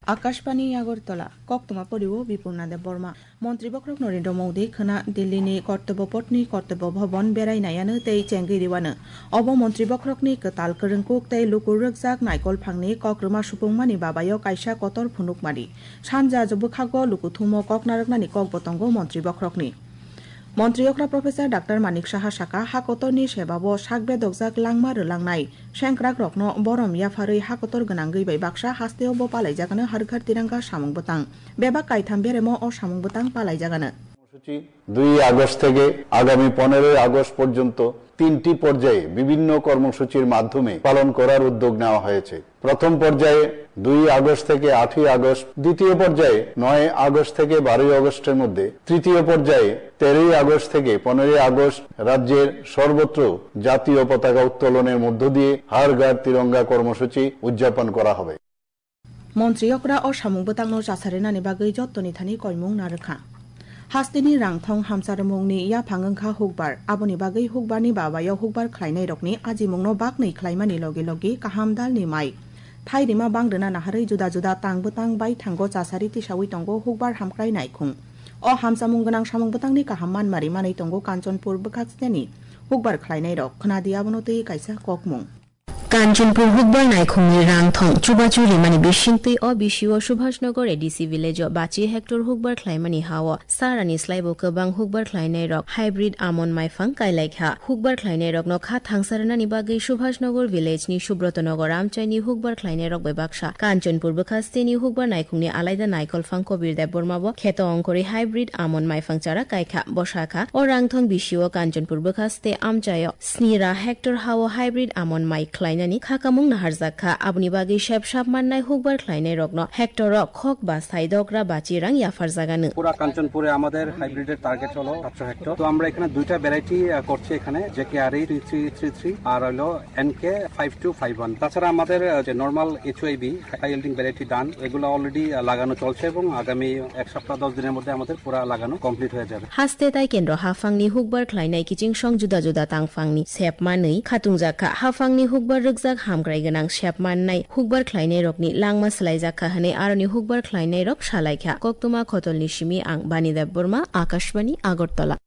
आकाशबाणी আগরতলা কক্তমা পরিব বিপুর্ণা দেব বর্মা মন্ত্রী বক্রক নরেন্দ্র মোদী খনা দিল্লীনি কর্তব্যপটনি কর্তব্য ভবন বেরাयनायानो तै चेंगिरिवानो अब मन्त्री बख्रकनि कताल कोरोंकुक तै लुकुर रगजाक नायकल फांनि कक्रमा सुपुंमानि बाबायाव कायसा कतर फुनुकमानि सानजा जबखागो लुकुथुमो ककनारकनानि ककबतंगो मन्त्री बख्रकनि मन्त्रियकरा प्रफेसर डाक्टर मानिक साहा साका हाकतरनि सेबाबो साकबे दगजाक लांमा रोलांनाय सेंक्राक रकनो बरम याफारै हाकतर गोनां गैबाय बाक्सा हास्तेयावबो पालायजागानो हारघार तिरंगा सामुंबतां बेबा कायथाम बेरेमो अ सामुंबतां पालायजागानो 2 আগস্ট থেকে আগামী 15 আগস্ট পর্যন্ত 3টি পর্যায়ে বিভিন্ন কর্মসূচির মাধ্যমে পালন করার উদ্যোগ নেওয়া হয়েছে। প্রথম পর্যায়ে 2 আগস্ট থেকে 8 আগস্ট, দ্বিতীয় পর্যায়ে 9 আগস্ট থেকে 12 আগস্টের মধ্যে, তৃতীয় পর্যায়ে 13 আগস্ট থেকে 15 আগস্ট রাজ্যের সর্বত্র জাতীয় পতাকা উত্তোলনের মধ্য দিয়ে হর ঘর তিরঙ্গা কর্মসূচি উদযাপন করা হবে। মন্ত্রিয়করা ও সামুংবতাংনো চাসারেনাनि बागै जत्तनि थानि कयमुं नारखा हास्तेनि रांथं हामसारमुंनि या फांगंखा हुकबार आबनि बागै हुकबारनि बाबायाव हुकबार खालायनाय रकनि आजिमुंनो बागनै खालायमानि लगे लगे काहामदालनि माइ थाइरिमा बांदोना नाहारै जुदा जुदा तांबोतां बाय थांगो चासारि तिसावै तंगो हुकबार हामख्रायनाय खुं अ हामसामुं गोनां सामुंबोतांनि काहाम मानमारि मानै तंगो कांचनपुर बखास्तेनि हुकबार खालायनाय रक खोनादियाबनो तै कायसा ककमुं কাঞ্চনপুর হুকবার নাইখুংনি রাংথং চুবাচুরি মানে বিশিংতৈ অ বিশিও সুভাষনগর এডিসি ভিলেজ বাচি হেক্টর হুকবার খ্লাইমানি হাও সারানি স্লাইবো কবাং হুকবার খ্লাইনাই রক হাইব্রিড আমন মাইফাং কাইলাইখা হুকবার খ্লাইনাই রক নখা থাংসারনানি বাগै সুভাষনগর ভিলেজনি সুব্রতনগর আমচাইনি হুকবার খ্লাইনাই রক বেবাকসা কাঞ্চনপুর বখাস্তেনি হুকবার নাইখুংনি আলাইদা নাইকল ফাং কবির দেব বর্মাবো খেত অঙ্করে হাইব্রিড আমন মাইফাং চারা কাইখা বসাখা ও রাংথং বিশিও কাঞ্চনপুর বখাস্তে আমচায় স্নিরা হেক্টর হাও হাইব্রিড আমন মাই খ্লাইনানি খাকামুং নাহারজাখা আবনি বাগै শেপসাপ মাননাই হুকবার খ্লাইনাই রকন হেক্টর খক বা সাইদকরা বাচিরাং ইয়াফার জাগানো পুরা কাঞ্চনপুরে আমাদের হাইব্রিডের টার্গেট হলো 700 হেক্টর। তো আমরা এখানে দুইটা ভ্যারাইটি করছি এখানে জেকেআরই 3333 আর হলো এনকে 5251। তাছাড়া আমাদের যে normal HYV high yielding variety ডান এগুলো অলরেডি লাগানো চলছে এবং আগামী এক সপ্তাহ 10 দিনের মধ্যে আমাদের পুরা লাগানো কমপ্লিট হয়ে যাবে। হাস্তে তাই কেন্দ্র হাফাংনি হুকবার খ্লাইনাই কিচিং সং জুদা জুদা তাংফাংনি সেপমাनै খাতুংজাখা হাফাংনি হুকবার रगजाक हामग्राय गोनां शेपमाननाय हुकबार ख्लायनाय रकनि लांमा सलायजाखा हनै आरनि हुकबार ख्लायनाय रक सालायखा कक्तमा खतलनि सिमी आं बानिदेब बर्मा आकाशबाणी আগরতলা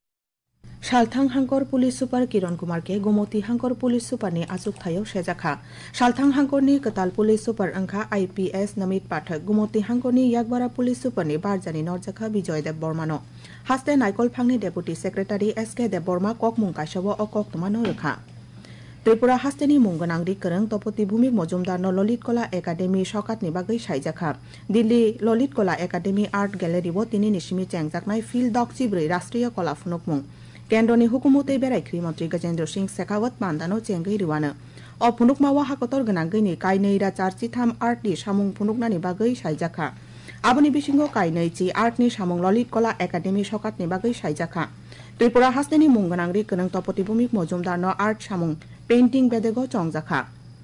सालथां हांकर police super Kiran Kumar K Gomati हांकर पुलिस सुपारनि आजुगथायाव सेजाखा सालथां हांकरनि कताल पुलिस सुपार अंखा आईपीएस नमित पाठक गोमती हांकरनि यागबारा पुलिस सुपारनि बारजानि नरजाखा विजय देब बर्मानो हास्ते नायकल फांनि deputy secretary SK Deb Barma ककमुं कायसाबो अ कक्तमानो रखा त्रिपुरा हास्तेनि मुंगोनां रिकरं तपति भूमिक मजुमदारनो ललित कला एकाडेमी सकातनि बागै सायजाखा दिल्ली ललित कला एकाडेमी आर्ट गैलारिबो तिनि निसिमी चेंगजाकनाय फिल्ड दक्सिब्रै राष्ट्रीय कला फुनुकमुं केन्द्रनि हुकुमतै बेरायख्रि मन्त्री गजेन्द्र सिंह शेखावत मान्दानो चेंगै रिवानो अ फुनुकमावा हाकतर गोनां गैनि कायनैरा चारचिथाम आर्टनि सामुं फुनुकनानि बागै सायजाखा आबनि बिसिंगो कायनैचि आर्टनि सामुं ललित कला एकाडेमी सकातनि बागै सायजाखा त्रिपुरा हास्तेनि मुंगोनां रिकरं तपति भूमिक मजुमदारनो आर्ट सामुं पेन्टिं बेदेगो चंगजाखा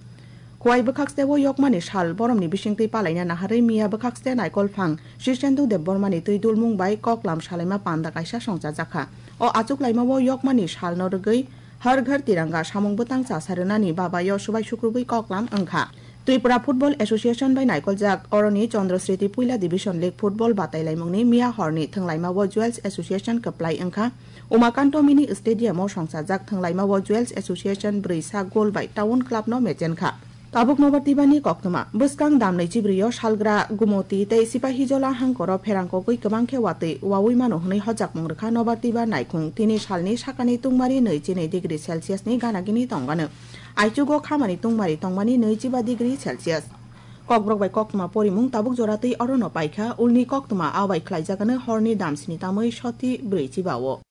खवाइ बखाक्सतेवो यकमानि साल बरमनि बिसिंतै पालायना नाहारै मिया बखाक्सते नायकल फां शिशेन्दु देबबर्मानि तैदुल मुंबाय ककलाम सालायमा पान्दा कायसा संजाजाखा अ आचुक लाइमावो यकमानि साल नरगै हर घर तिरंगा सामुंबोतां चासारनानि बाबायाव सुबाय सुक्रुबै ककलाम अंखा त्रिपुरा फुटबल एसोसिएशन बाय नायकल जाक अरनि चंद्रस्रीति पुइला डिविजन लीग फुटबल बातायलायमुंनि मिया हरनि थंलाइमावो जुवेल्स एसोसिएशन कप्लाय अंखा उमाकान्त मिनि स्टेडियामाव संसाजाक थंलाइमावो जुवेल्स एसोसिएशन 4 सा गोल बाय टाउन क्लाबनो मेजेनखा ताबुक नबर्तिबानि कक्तमा बसकां दामनै चिब्रियो सालग्रा गुमति तै सिपाहिजला हांकर फेरांको गै गोबां खेवातै वावै मानो हनै हजाक मंगरखा नबर्तिबा नायखुं तिनि सालनि साकानि तुंमारि 22 डिग्री सेल्सियासनि गानागिनि तंगानो आइचुगो खामानि तुंमारि तंमानि 25 डिग्री सेल्सियास ककब्रक बाय कक्तमा परिमुं ताबुक जरातै अरनो पाइखा उलनि कक्तमा आवाय ख्लायजागानो हरनि दामसिनि तामै 4 बावो